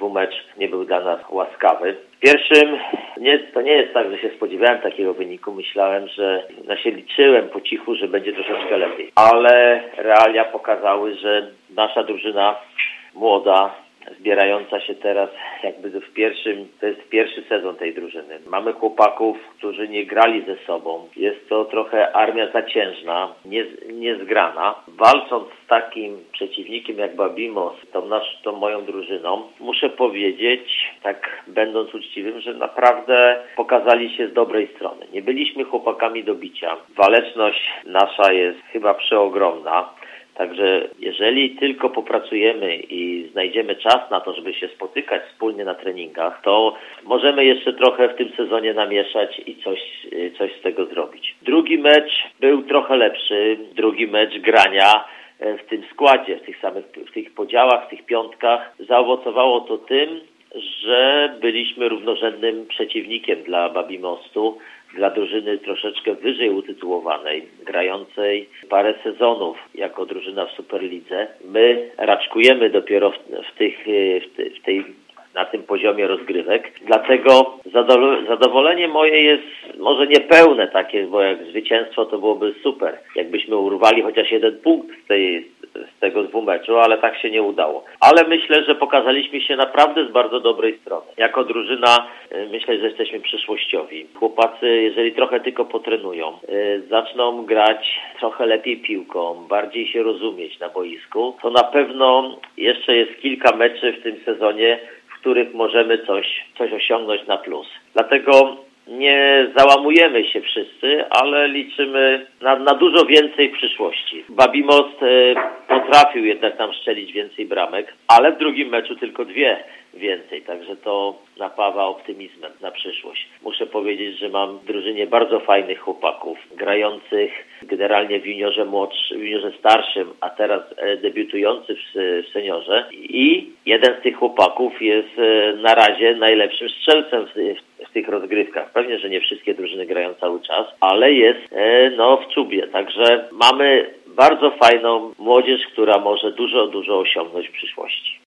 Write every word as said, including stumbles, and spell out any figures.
dwumecz nie był dla nas łaskawy. W pierwszym, nie, to nie jest tak, że się spodziewałem takiego wyniku. Myślałem, że, no się liczyłem po cichu, że będzie troszeczkę lepiej. Ale realia pokazały, że nasza drużyna młoda, zbierająca się teraz jakby w pierwszym, to jest pierwszy sezon tej drużyny. Mamy chłopaków, którzy nie grali ze sobą. Jest to trochę armia zaciężna, nie, niezgrana. Walcząc z takim przeciwnikiem jak Babimos, tą, nasz, tą moją drużyną, muszę powiedzieć, tak będąc uczciwym, że naprawdę pokazali się z dobrej strony. Nie byliśmy chłopakami do bicia. Waleczność nasza jest chyba przeogromna. Także jeżeli tylko popracujemy i znajdziemy czas na to, żeby się spotykać wspólnie na treningach, to możemy jeszcze trochę w tym sezonie namieszać i coś, coś z tego zrobić. Drugi mecz był trochę lepszy, drugi mecz grania w tym składzie, w tych samych w tych podziałach, w tych piątkach. Zaowocowało to tym, że byliśmy równorzędnym przeciwnikiem dla Babimostu, dla drużyny troszeczkę wyżej utytułowanej, grającej parę sezonów jako drużyna w Superlidze. My raczkujemy dopiero w, w, tych, w tej, na tym poziomie rozgrywek. Dlatego zadowolenie moje jest może niepełne takie, bo jak zwycięstwo to byłoby super. Jakbyśmy urwali chociaż jeden punkt z tej z tego dwumeczu, ale tak się nie udało. Ale myślę, że pokazaliśmy się naprawdę z bardzo dobrej strony. Jako drużyna myślę, że jesteśmy przyszłościowi. Chłopacy, jeżeli trochę tylko potrenują, zaczną grać trochę lepiej piłką, bardziej się rozumieć na boisku, to na pewno jeszcze jest kilka meczy w tym sezonie, w których możemy coś, coś osiągnąć na plus. Dlatego nie załamujemy się wszyscy, ale liczymy na, na dużo więcej w przyszłości. Babimost e, potrafił jednak tam strzelić więcej bramek, ale w drugim meczu tylko dwie więcej, także to napawa optymizmem na przyszłość. Muszę powiedzieć, że mam w drużynie bardzo fajnych chłopaków, grających generalnie w juniorze młodszym, w juniorze starszym, a teraz e, debiutujący w, w seniorze i jeden z tych chłopaków jest e, na razie najlepszym strzelcem w, w, w tych rozgrywkach. Pewnie, że nie wszystkie drużyny grają cały czas, ale jest e, no w czubie, także mamy bardzo fajną młodzież, która może dużo, dużo osiągnąć w przyszłości.